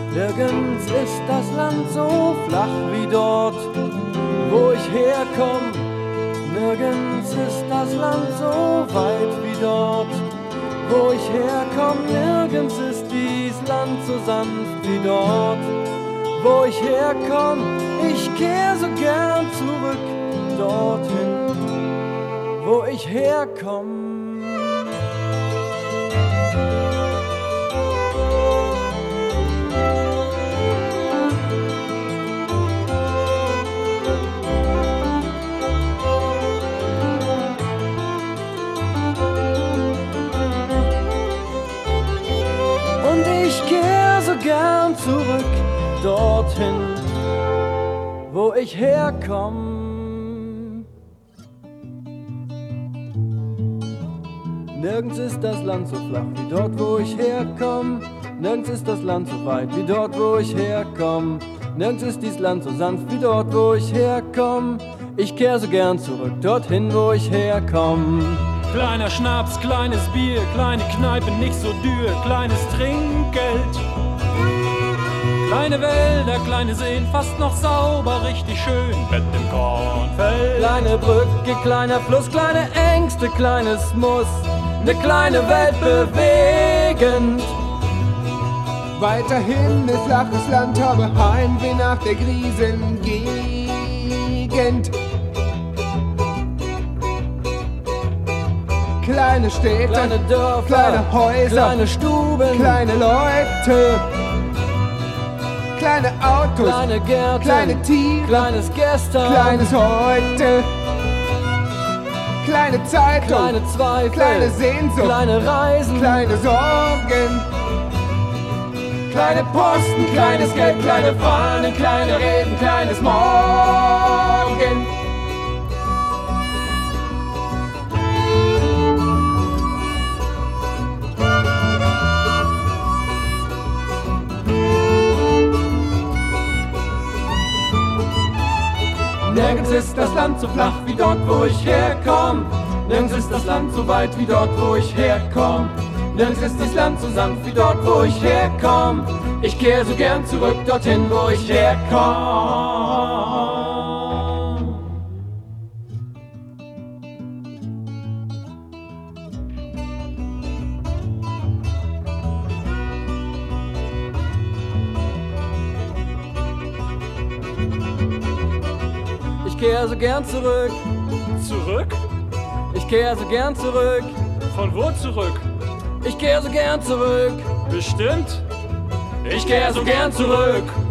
Nirgends ist das Land so flach wie dort, wo ich herkomm. Nirgends ist das Land so weit wie dort, wo ich herkomm. Nirgends ist dies Land so sanft wie dort, wo ich herkomm. Ich kehr so gern zurück dorthin, wo ich herkomm. Und ich kehr so gern zurück dorthin, wo ich herkomm. Nirgends ist das Land so flach wie dort, wo ich herkomm. Nirgends ist das Land so weit wie dort, wo ich herkomm. Nirgends ist dies Land so sanft wie dort, wo ich herkomm. Ich kehr so gern zurück dorthin, wo ich herkomm. Kleiner Schnaps, kleines Bier, kleine Kneipe, nicht so dürr, kleines Trinkgeld. Kleine Wälder, kleine Seen, fast noch sauber, richtig schön, Bett im Kornfeld. Kleine Brücke, kleiner Fluss, kleine Ängste, kleines Muss, ne kleine Welt bewegend. Weiterhin ne flaches Land, habe Heimweh nach der Griesengegend. Kleine Städte, Kleine Dörfer, kleine Häuser, kleine Stuben, kleine Leute, kleine Autos, kleine Gärten, kleine Tiere, kleines Gestern, kleines Heute, kleine Zeitung, kleine Zweifel, kleine Sehnsucht, kleine Reisen, kleine Sorgen, kleine Posten, kleines Geld, kleine Fahnen, kleine Reden, kleines Morgen. Nirgends ist das Land so flach wie dort, wo ich herkomm. Nirgends ist das Land so weit wie dort, wo ich herkomm. Nirgends ist das Land so sanft wie dort, wo ich herkomm. Ich kehr so gern zurück dorthin, wo ich herkomm. Ich kehr so gern zurück. Zurück? Ich kehr so gern zurück. Von wo zurück? Ich kehr so gern zurück. Bestimmt? Ich kehr so gern zurück.